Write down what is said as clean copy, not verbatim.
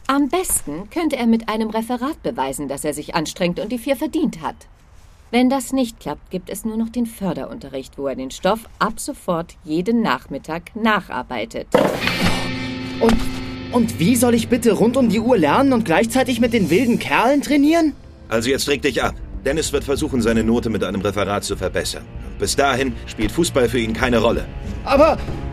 Am besten könnte er mit einem Referat beweisen, dass er sich anstrengt und die 4 verdient hat. Wenn das nicht klappt, gibt es nur noch den Förderunterricht, wo er den Stoff ab sofort jeden Nachmittag nacharbeitet. Und wie soll ich bitte rund um die Uhr lernen und gleichzeitig mit den wilden Kerlen trainieren? Also jetzt reg dich ab. Dennis wird versuchen, seine Note mit einem Referat zu verbessern. Bis dahin spielt Fußball für ihn keine Rolle. Aber